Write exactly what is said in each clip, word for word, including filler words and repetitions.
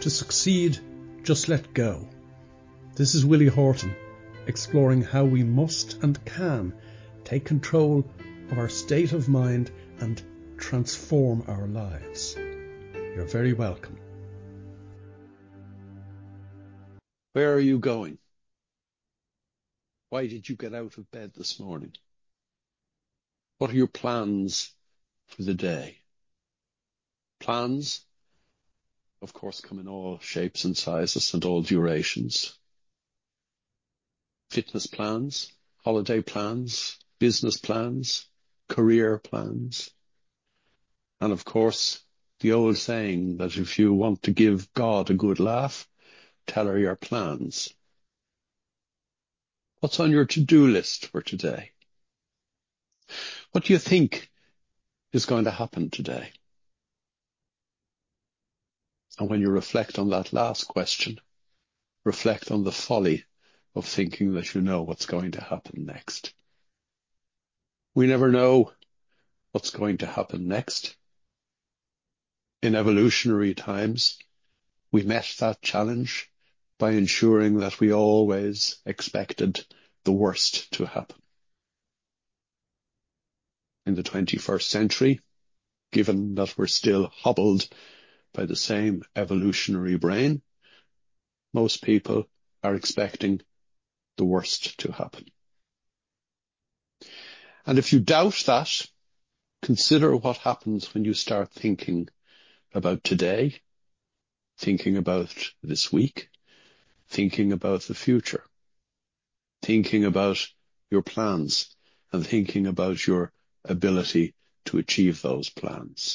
To succeed, just let go. This is Willie Horton, exploring how we must and can take control of our state of mind and transform our lives. You're very welcome. Where are you going? Why did you get out of bed this morning? What are your plans for the day? Plans, of course, come in all shapes and sizes and all durations. Fitness plans, holiday plans, business plans, career plans. And of course, the old saying that if you want to give God a good laugh, tell her your plans. What's on your to-do list for today? What do you think is going to happen today? And when you reflect on that last question, reflect on the folly of thinking that you know what's going to happen next. We never know what's going to happen next. In evolutionary times, we met that challenge by ensuring that we always expected the worst to happen. In the twenty-first century, given that we're still hobbled by the same evolutionary brain, most people are expecting the worst to happen. And if you doubt that, consider what happens when you start thinking about today, thinking about this week, thinking about the future, thinking about your plans, and thinking about your ability to achieve those plans.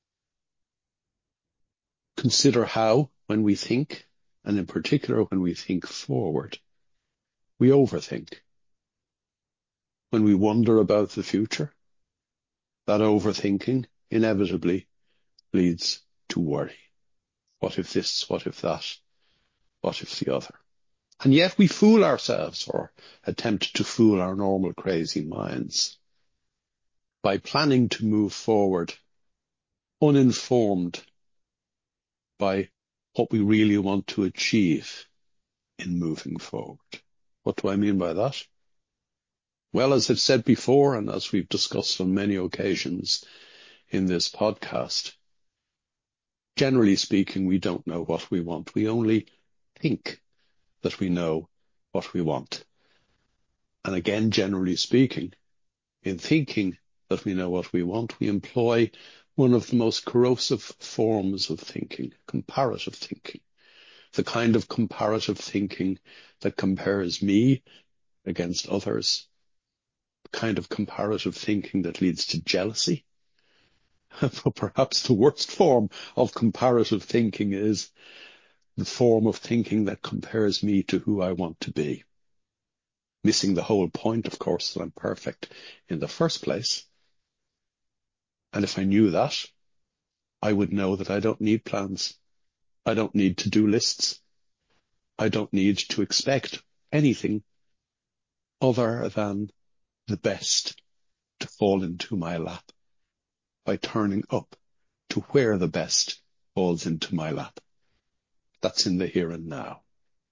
Consider how, when we think, and in particular when we think forward, we overthink. When we wonder about the future, that overthinking inevitably leads to worry. What if this? What if that? What if the other? And yet we fool ourselves, or attempt to fool our normal crazy minds, by planning to move forward uninformed by what we really want to achieve in moving forward. What do I mean by that? Well, as I've said before, and as we've discussed on many occasions in this podcast, generally speaking, we don't know what we want. We only think that we know what we want. And again, generally speaking, in thinking that we know what we want, we employ one of the most corrosive forms of thinking, comparative thinking. The kind of comparative thinking that compares me against others, the kind of comparative thinking that leads to jealousy. But perhaps the worst form of comparative thinking is the form of thinking that compares me to who I want to be. Missing the whole point, of course, that I'm perfect in the first place. And if I knew that, I would know that I don't need plans. I don't need to-do lists. I don't need to expect anything other than the best to fall into my lap by turning up to where the best falls into my lap. That's in the here and now.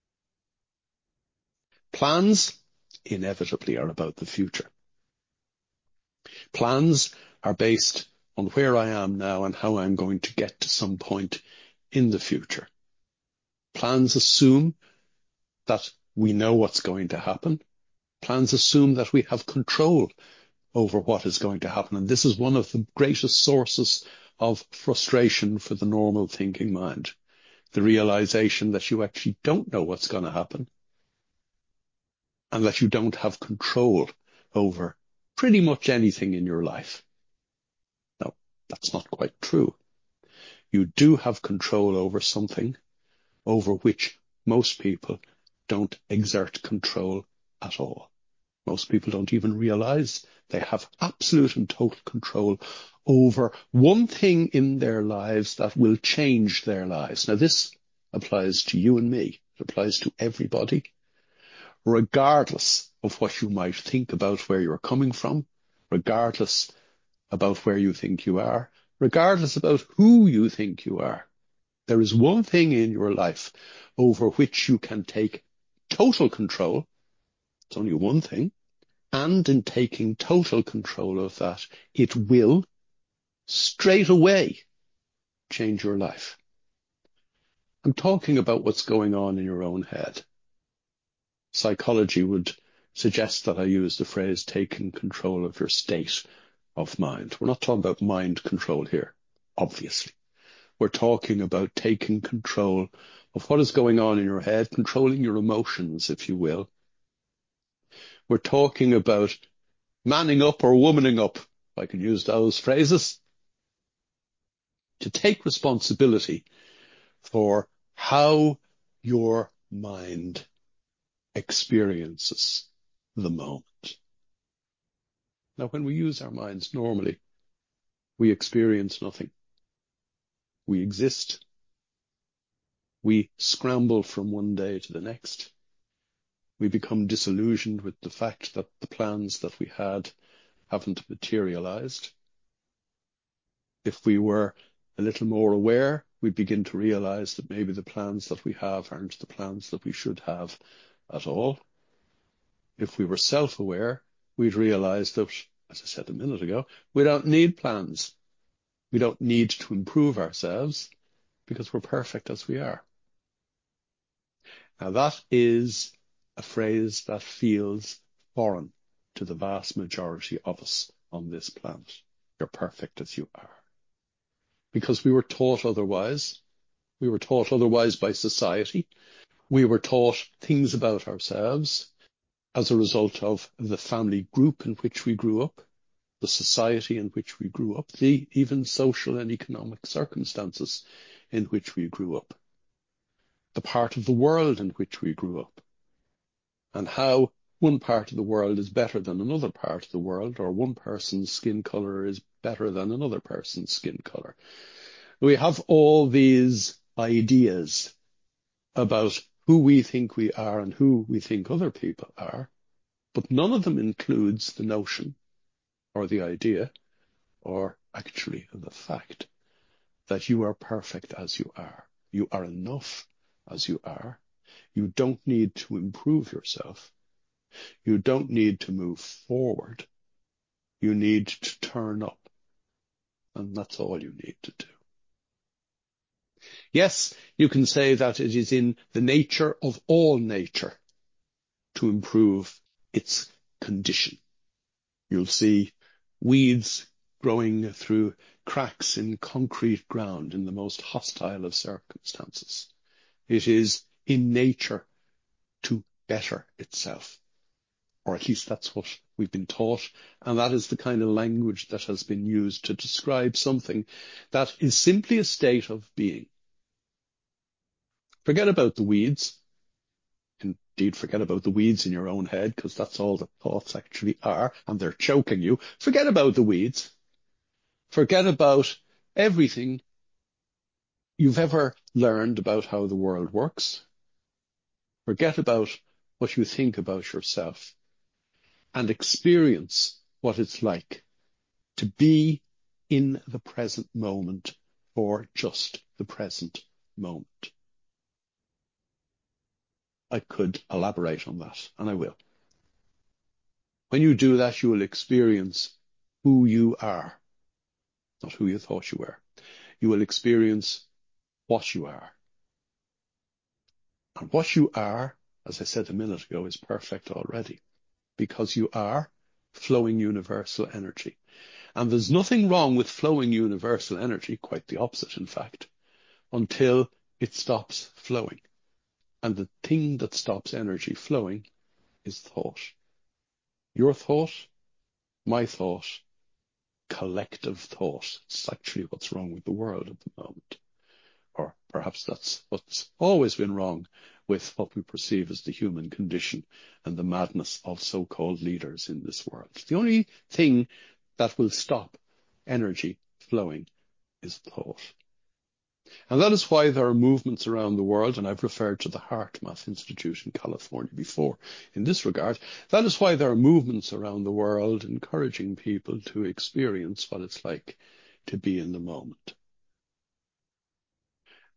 Plans inevitably are about the future. Plans are based on where I am now and how I'm going to get to some point in the future. Plans assume that we know what's going to happen. Plans assume that we have control over what is going to happen. And this is one of the greatest sources of frustration for the normal thinking mind. The realization that you actually don't know what's going to happen and that you don't have control over pretty much anything in your life. No, that's not quite true. You do have control over something over which most people don't exert control at all. Most people don't even realize they have absolute and total control over one thing in their lives that will change their lives. Now, this applies to you and me. It applies to everybody, regardless of what you might think about where you're coming from, regardless about where you think you are, regardless about who you think you are. There is one thing in your life over which you can take total control. It's only one thing. And in taking total control of that, it will straight away change your life. I'm talking about what's going on in your own head. Psychology would suggest that I use the phrase taking control of your state of mind. We're not talking about mind control here, obviously. We're talking about taking control of what is going on in your head, controlling your emotions, if you will. We're talking about manning up or womaning up, if I can use those phrases, to take responsibility for how your mind experiences the moment. Now, when we use our minds normally, we experience nothing. We exist. We scramble from one day to the next. We become disillusioned with the fact that the plans that we had haven't materialized. If we were a little more aware, we'd begin to realize that maybe the plans that we have aren't the plans that we should have at all. If we were self-aware, we'd realize that, as I said a minute ago, we don't need plans. We don't need to improve ourselves because we're perfect as we are. Now that is a phrase that feels foreign to the vast majority of us on this planet. You're perfect as you are. Because we were taught otherwise. We were taught otherwise by society. We were taught things about ourselves as a result of the family group in which we grew up, the society in which we grew up, the even social and economic circumstances in which we grew up, the part of the world in which we grew up, and how one part of the world is better than another part of the world, or one person's skin color is better than another person's skin color. We have all these ideas about who we think we are and who we think other people are, but none of them includes the notion or the idea or actually the fact that you are perfect as you are. You are enough as you are. You don't need to improve yourself. You don't need to move forward. You need to turn up. And that's all you need to do. Yes, you can say that it is in the nature of all nature to improve its condition. You'll see weeds growing through cracks in concrete ground in the most hostile of circumstances. It is in nature to better itself, or at least that's what we've been taught, and that is the kind of language that has been used to describe something that is simply a state of being. Forget about the weeds. Indeed, forget about the weeds in your own head, because that's all the thoughts actually are, and they're choking you. Forget about the weeds. Forget about everything you've ever learned about how the world works. Forget about what you think about yourself and experience what it's like to be in the present moment for just the present moment. I could elaborate on that, and I will. When you do that, you will experience who you are, not who you thought you were. You will experience what you are. And what you are, as I said a minute ago, is perfect already, because you are flowing universal energy. And there's nothing wrong with flowing universal energy, quite the opposite, in fact, until it stops flowing. And the thing that stops energy flowing is thought. Your thought, my thought, collective thought. It's actually what's wrong with the world at the moment. Or perhaps that's what's always been wrong with what we perceive as the human condition and the madness of so-called leaders in this world. The only thing that will stop energy flowing is thought. And that is why there are movements around the world, and I've referred to the HeartMath Institute in California before in this regard. That is why there are movements around the world encouraging people to experience what it's like to be in the moment.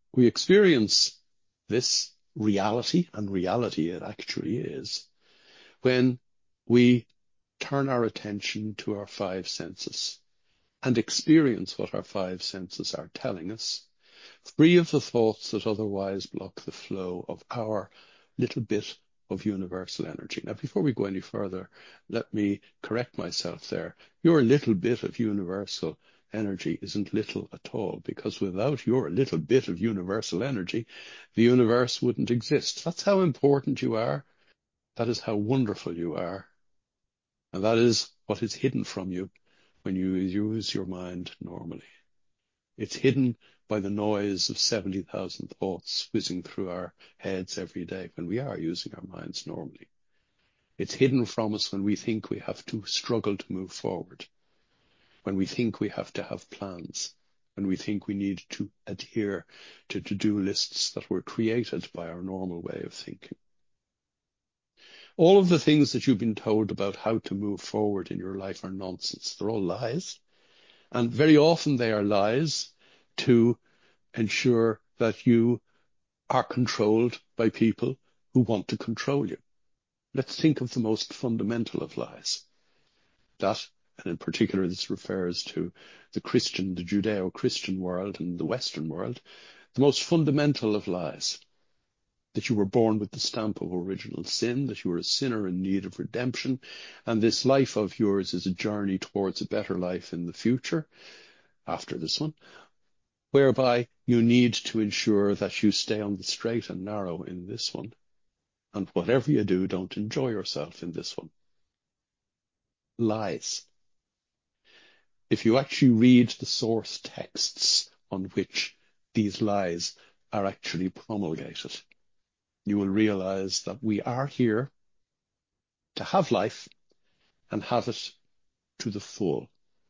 We experience this reality, and reality it actually is, when we turn our attention to our five senses and experience what our five senses are telling us, free of the thoughts that otherwise block the flow of our little bit of universal energy. Now, before we go any further, let me correct myself there. Your little bit of universal energy isn't little at all, because without your little bit of universal energy, the universe wouldn't exist. That's how important you are. That is how wonderful you are. And that is what is hidden from you when you use your mind normally. It's hidden by the noise of seventy thousand thoughts whizzing through our heads every day when we are using our minds normally. It's hidden from us when we think we have to struggle to move forward, when we think we have to have plans, when we think we need to adhere to to-do lists that were created by our normal way of thinking. All of the things that you've been told about how to move forward in your life are nonsense. They're all lies. And very often they are lies to ensure that you are controlled by people who want to control you. Let's think of the most fundamental of lies. That, and in particular this refers to the Christian, the Judeo-Christian world and the Western world, the most fundamental of lies. That you were born with the stamp of original sin, that you were a sinner in need of redemption, and this life of yours is a journey towards a better life in the future, after this one, whereby you need to ensure that you stay on the straight and narrow in this one, and whatever you do, don't enjoy yourself in this one. Lies. If you actually read the source texts on which these lies are actually promulgated, you will realize that we are here to have life and have it to the full.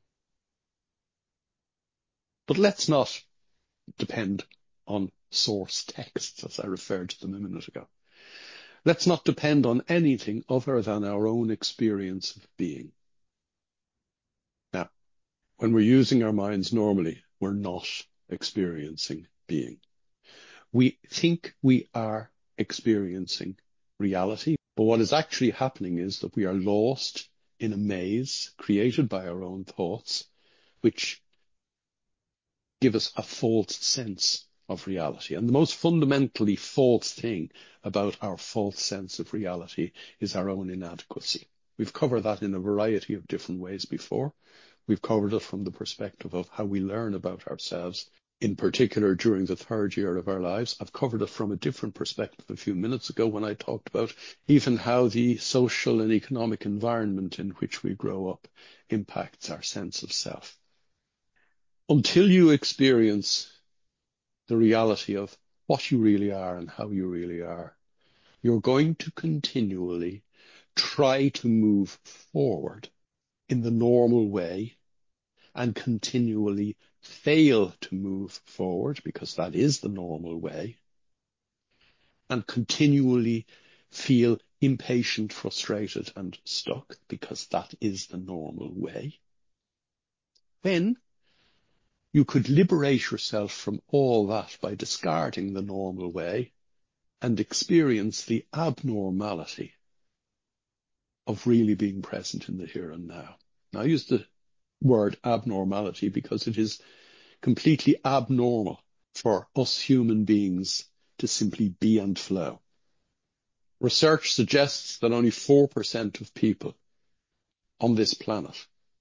But let's not depend on source texts, as I referred to them a minute ago. Let's not depend on anything other than our own experience of being. Now, when we're using our minds normally, we're not experiencing being. We think we are experiencing reality, but what is actually happening is that we are lost in a maze created by our own thoughts, which give us a false sense of reality. And the most fundamentally false thing about our false sense of reality is our own inadequacy. We've covered that in a variety of different ways before. We've covered it from the perspective of how we learn about ourselves, in particular during the third year of our lives. I've covered it from a different perspective a few minutes ago when I talked about even how the social and economic environment in which we grow up impacts our sense of self. Until you experience the reality of what you really are and how you really are, you're going to continually try to move forward in the normal way and continually fail to move forward, because that is the normal way, and continually feel impatient, frustrated, and stuck, because that is the normal way, then you could liberate yourself from all that by discarding the normal way and experience the abnormality of really being present in the here and now. Now, I use the word abnormality because it is completely abnormal for us human beings to simply be and flow. Research suggests that only four percent of people on this planet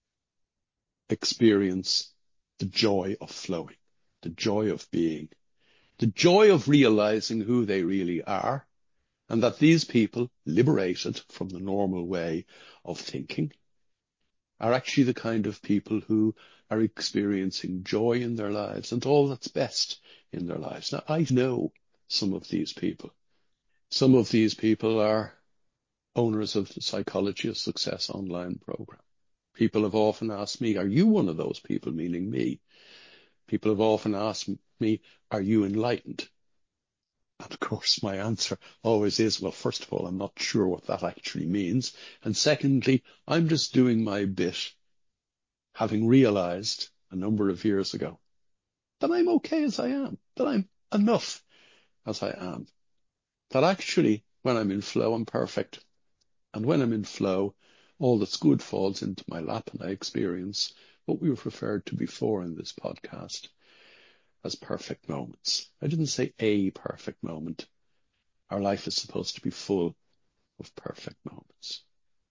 experience the joy of flowing, the joy of being, the joy of realizing who they really are, and that these people, liberated from the normal way of thinking, are actually the kind of people who are experiencing joy in their lives and all that's best in their lives. Now, I know some of these people. Some of these people are owners of the Psychology of Success online program. People have often asked me, are you one of those people, meaning me? People have often asked me, are you enlightened? And of course, my answer always is, well, first of all, I'm not sure what that actually means. And secondly, I'm just doing my bit, having realized a number of years ago that I'm okay as I am, that I'm enough as I am. That actually, when I'm in flow, I'm perfect. And when I'm in flow, all that's good falls into my lap and I experience what we've referred to before in this podcast as perfect moments. I didn't say a perfect moment. Our life is supposed to be full of perfect moments.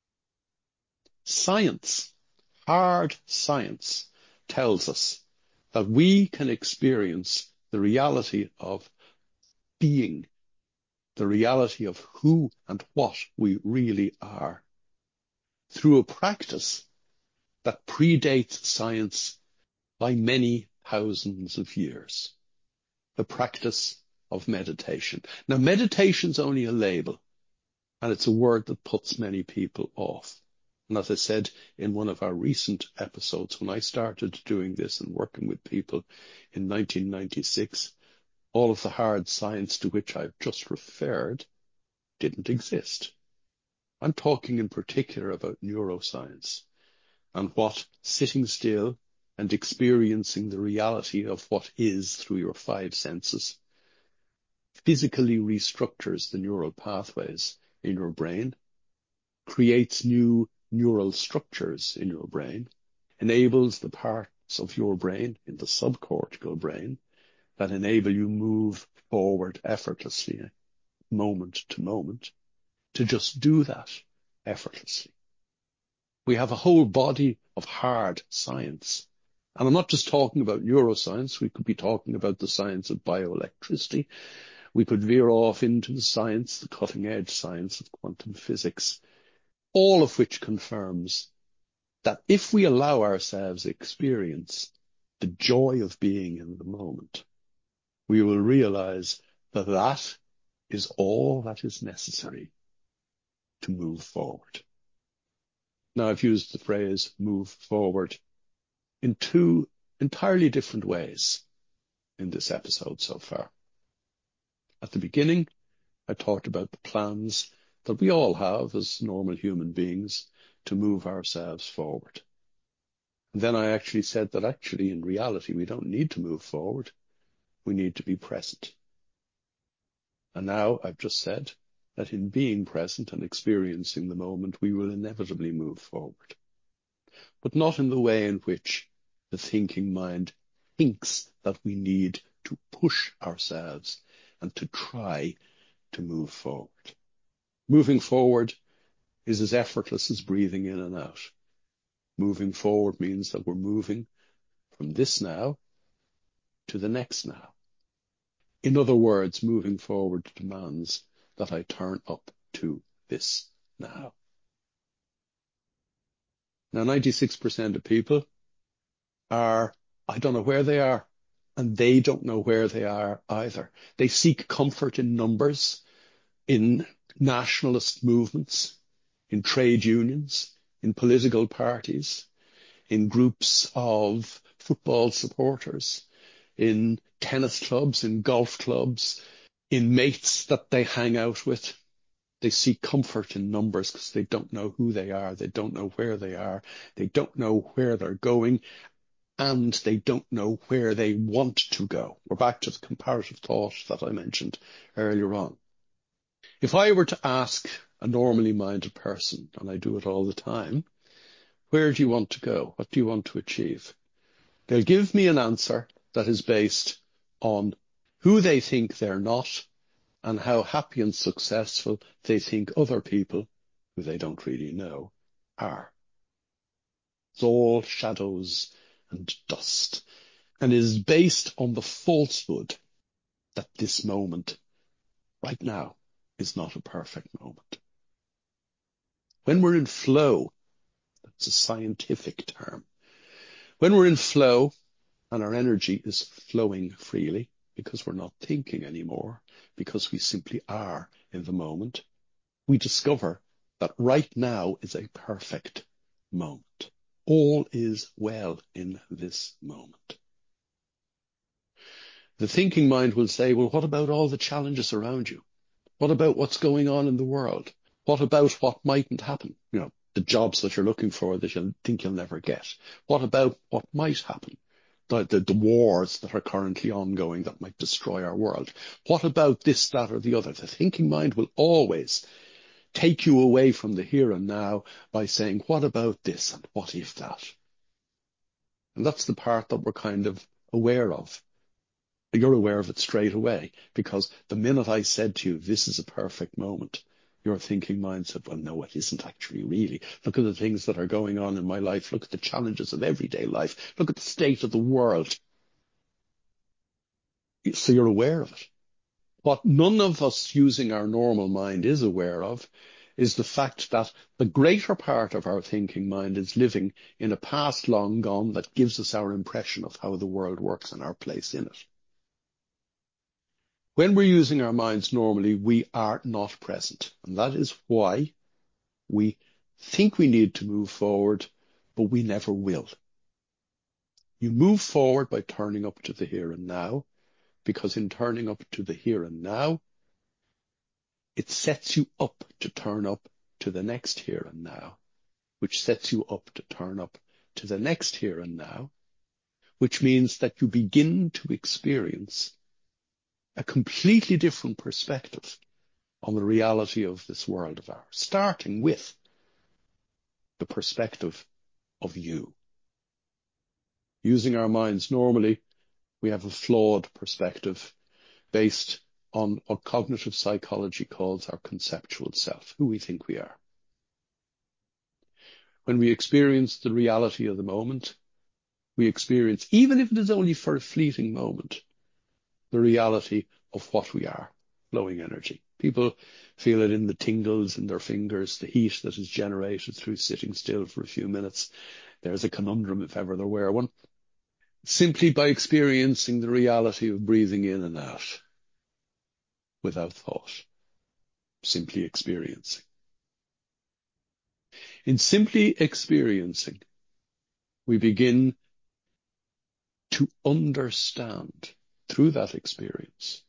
Science, hard science, tells us that we can experience the reality of being, the reality of who and what we really are, through a practice that predates science by many thousands of years, the practice of meditation. Now, meditation's only a label, and it's a word that puts many people off. And as I said in one of our recent episodes, when I started doing this and working with people in nineteen ninety-six, all of the hard science to which I've just referred didn't exist. I'm talking in particular about neuroscience and what sitting still and experiencing the reality of what is through your five senses physically restructures the neural pathways in your brain, creates new neural structures in your brain, enables the parts of your brain in the subcortical brain that enable you move forward effortlessly, moment to moment, to just do that effortlessly. We have a whole body of hard science. And I'm not just talking about neuroscience. We could be talking about the science of bioelectricity. We could veer off into the science, the cutting edge science of quantum physics, all of which confirms that if we allow ourselves experience the joy of being in the moment, we will realize that that is all that is necessary to move forward. Now, I've used the phrase move forward in two entirely different ways in this episode so far. At the beginning, I talked about the plans that we all have as normal human beings to move ourselves forward. And then I actually said that actually, in reality, we don't need to move forward. We need to be present. And now I've just said that in being present and experiencing the moment, we will inevitably move forward. But not in the way in which the thinking mind thinks that we need to push ourselves and to try to move forward. Moving forward is as effortless as breathing in and out. Moving forward means that we're moving from this now to the next now. In other words, moving forward demands that I turn up to this now. Now, ninety-six percent of people are, I don't know where they are, and they don't know where they are either. They seek comfort in numbers, in nationalist movements, in trade unions, in political parties, in groups of football supporters, in tennis clubs, in golf clubs, in mates that they hang out with. They seek comfort in numbers because they don't know who they are. They don't know where they are. They don't know where they're going. And they don't know where they want to go. We're back to the comparative thought that I mentioned earlier on. If I were to ask a normally minded person, and I do it all the time, where do you want to go? What do you want to achieve? They'll give me an answer that is based on who they think they're not and how happy and successful they think other people, who they don't really know, are. It's all shadows and dust, and is based on the falsehood that this moment, right now, is not a perfect moment. When we're in flow, that's a scientific term. When we're in flow and our energy is flowing freely because we're not thinking anymore, because we simply are in the moment, we discover that right now is a perfect moment. All is well in this moment. The thinking mind will say, well, what about all the challenges around you? What about what's going on in the world? What about what mightn't happen? You know, the jobs that you're looking for that you think you'll never get. What about what might happen? the, the, the wars that are currently ongoing that might destroy our world? What about this, that, or the other? The thinking mind will always take you away from the here and now by saying, what about this and what if that? And that's the part that we're kind of aware of. You're aware of it straight away, because the minute I said to you, this is a perfect moment, your thinking mind said, well, no, it isn't actually really. Look at the things that are going on in my life. Look at the challenges of everyday life. Look at the state of the world. So you're aware of it. What none of us using our normal mind is aware of is the fact that the greater part of our thinking mind is living in a past long gone that gives us our impression of how the world works and our place in it. When we're using our minds normally, we are not present. And that is why we think we need to move forward, but we never will. You move forward by turning up to the here and now, because in turning up to the here and now, it sets you up to turn up to the next here and now, which sets you up to turn up to the next here and now, which means that you begin to experience a completely different perspective on the reality of this world of ours, starting with the perspective of you. Using our minds normally, we have a flawed perspective based on what cognitive psychology calls our conceptual self, who we think we are. When we experience the reality of the moment, we experience, even if it is only for a fleeting moment, the reality of what we are, flowing energy. People feel it in the tingles in their fingers, the heat that is generated through sitting still for a few minutes. There's a conundrum if ever there were one. Simply by experiencing the reality of breathing in and out without thought. Simply experiencing. In simply experiencing, we begin to understand through that experience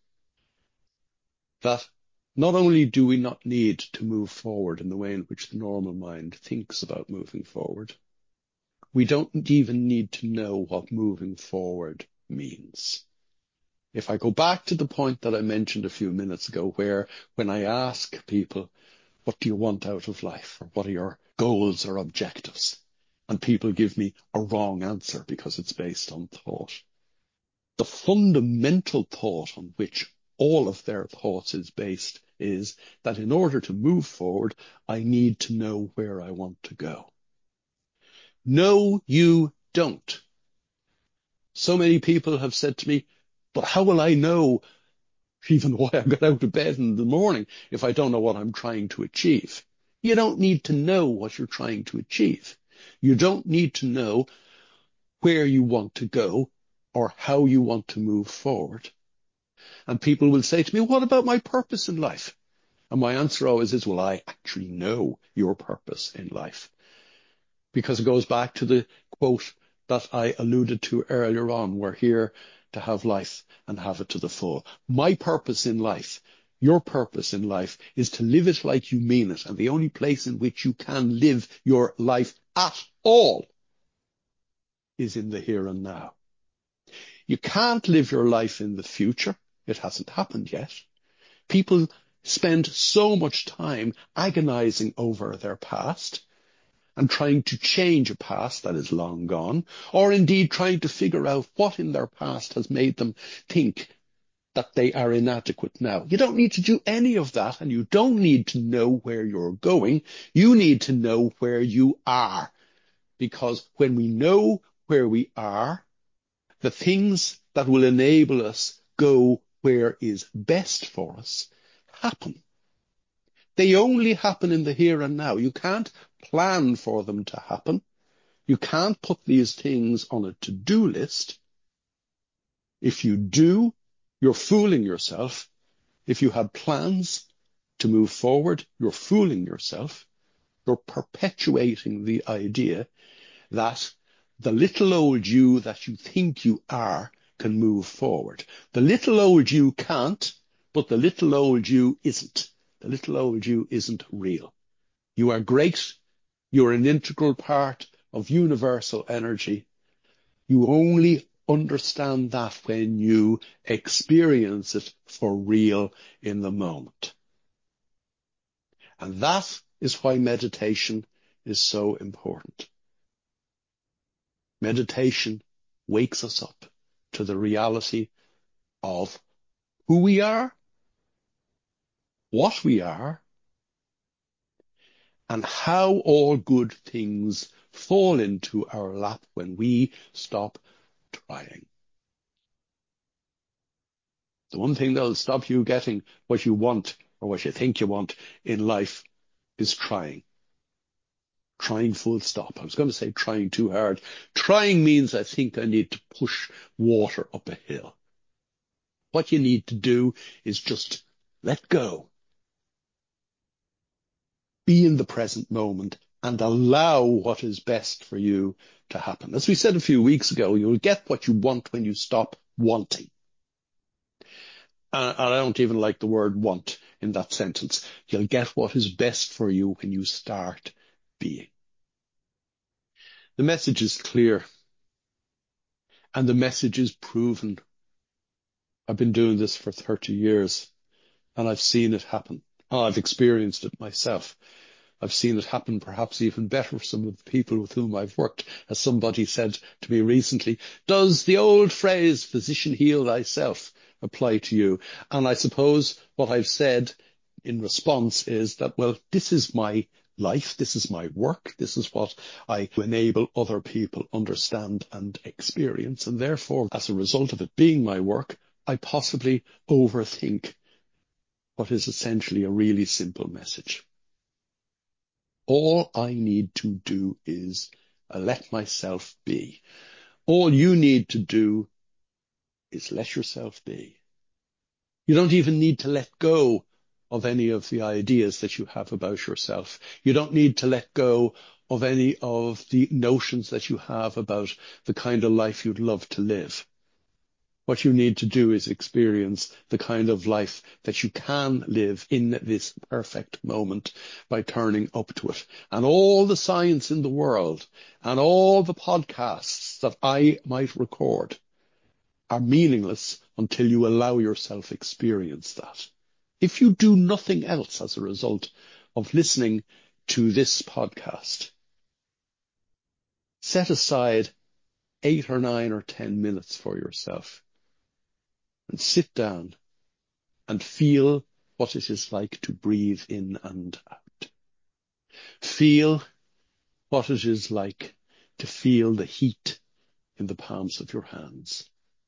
that not only do we not need to move forward in the way in which the normal mind thinks about moving forward, we don't even need to know what moving forward means. If I go back to the point that I mentioned a few minutes ago, where when I ask people, what do you want out of life? Or what are your goals or objectives? And people give me a wrong answer because it's based on thought. The fundamental thought on which all of their thoughts is based is that in order to move forward, I need to know where I want to go. No, you don't. So many people have said to me, but how will I know even why I got out of bed in the morning if I don't know what I'm trying to achieve? You don't need to know what you're trying to achieve. You don't need to know where you want to go or how you want to move forward. And people will say to me, what about my purpose in life? And my answer always is, well, I actually know your purpose in life. Because it goes back to the quote that I alluded to earlier on, we're here to have life and have it to the full. My purpose in life, your purpose in life, is to live it like you mean it. And the only place in which you can live your life at all is in the here and now. You can't live your life in the future. It hasn't happened yet. People spend so much time agonizing over their past and trying to change a past that is long gone, or indeed trying to figure out what in their past has made them think that they are inadequate now. You don't need to do any of that, and you don't need to know where you're going. You need to know where you are, because when we know where we are, the things that will enable us go where is best for us happen. They only happen in the here and now. You can't plan for them to happen. You can't put these things on a to-do list. If you do, you're fooling yourself. If you have plans to move forward, you're fooling yourself. You're perpetuating the idea that the little old you that you think you are can move forward. The little old you can't, but the little old you isn't. The little old you isn't real. You are great. You're an integral part of universal energy. You only understand that when you experience it for real in the moment. And that is why meditation is so important. Meditation wakes us up to the reality of who we are, what we are, and how all good things fall into our lap when we stop trying. The one thing that'll stop you getting what you want or what you think you want in life is trying. Trying full stop. I was going to say trying too hard. Trying means I think I need to push water up a hill. What you need to do is just let go. Be in the present moment and allow what is best for you to happen. As we said a few weeks ago, you'll get what you want when you stop wanting. And I don't even like the word want in that sentence. You'll get what is best for you when you start being. The message is clear. And the message is proven. I've been doing this for thirty years and I've seen it happen. Oh, I've experienced it myself. I've seen it happen perhaps even better for some of the people with whom I've worked. As somebody said to me recently, does the old phrase, physician heal thyself, apply to you? And I suppose what I've said in response is that, well, this is my life, this is my work, this is what I enable other people understand and experience. And therefore, as a result of it being my work, I possibly overthink what is essentially a really simple message. All I need to do is let myself be. All you need to do is let yourself be. You don't even need to let go of any of the ideas that you have about yourself. You don't need to let go of any of the notions that you have about the kind of life you'd love to live. What you need to do is experience the kind of life that you can live in this perfect moment by turning up to it. And all the science in the world and all the podcasts that I might record are meaningless until you allow yourself experience that. If you do nothing else as a result of listening to this podcast, set aside eight or nine or ten minutes for yourself and sit down and feel what it is like to breathe in and out. Feel what it is like to feel the heat in the palms of your hands.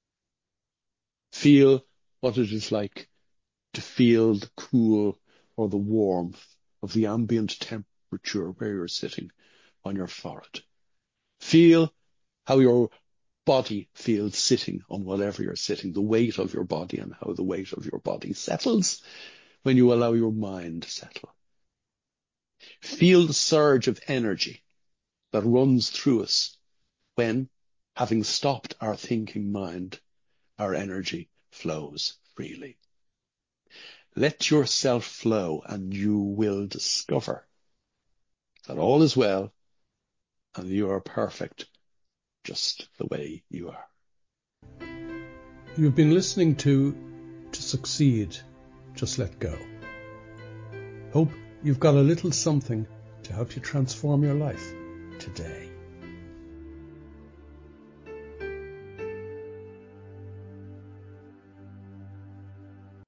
Feel what it is like to feel the cool or the warmth of the ambient temperature where you're sitting on your forehead. Feel how your body feels sitting on whatever you're sitting, the weight of your body and how the weight of your body settles when you allow your mind to settle. Feel the surge of energy that runs through us when, having stopped our thinking mind, our energy flows freely. Let yourself flow and you will discover that all is well and you are perfect just the way you are. You've been listening to To Succeed, Just Let Go. Hope you've got a little something to help you transform your life today.